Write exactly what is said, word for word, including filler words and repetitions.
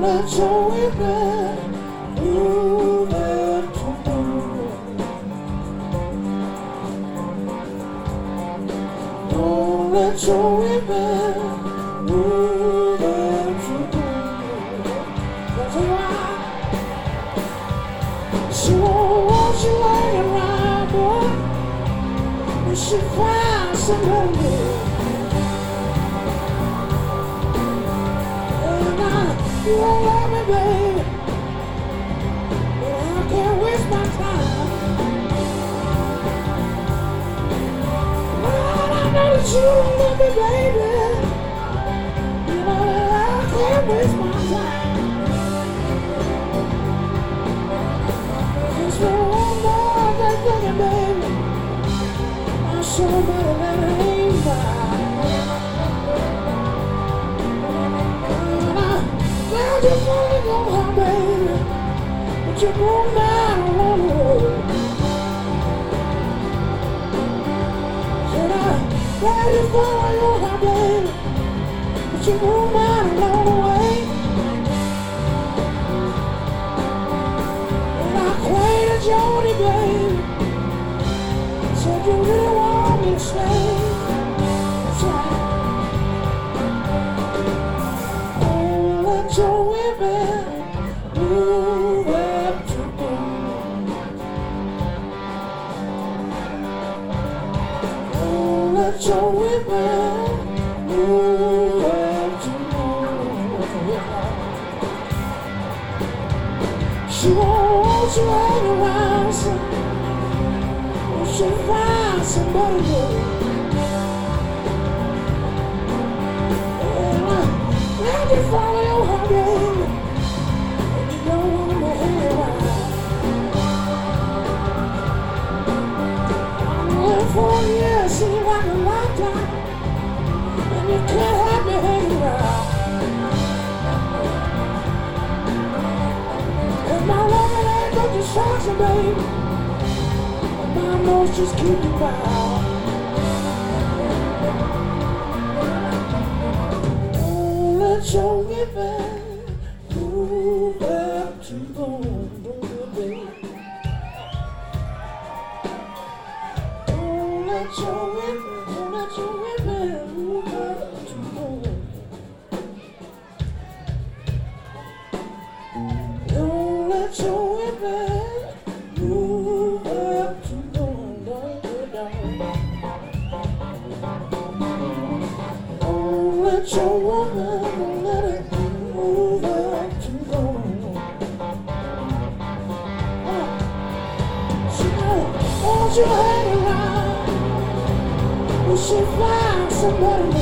let your women move up to move. Don't let your women move up to move. That's why she won't want you hanging around, boy. You should find somebody new. You won't love me, baby, but I can't waste my time. Lord, I know that you don't love me, baby. You know that I can't waste my time. Just for one more day thinking, baby, I'm sure better than it ain't mine. I just wanna go home, baby, but you move down along the road. Said I just wanna go home, baby, but you move down along the way. And I acquainted Jody, baby, said you really want me to stay. That's right. Your women move up to move. Don't let your women move up to move. She won't want you hanging around, so you should find somebody new. And you follow your heart, baby, and you don't want to hang around. I'm living for years, seems like a lifetime, and you can't have me hanging around. And my loving ain't but distraction, baby, and my emotions keep you bound. Let your women move up to bone, baby. Don't let your women, don't let your women move up to bone. Don't let your women move up to bone, don't go down. Don't let your woman. You hang around, we should find somebody.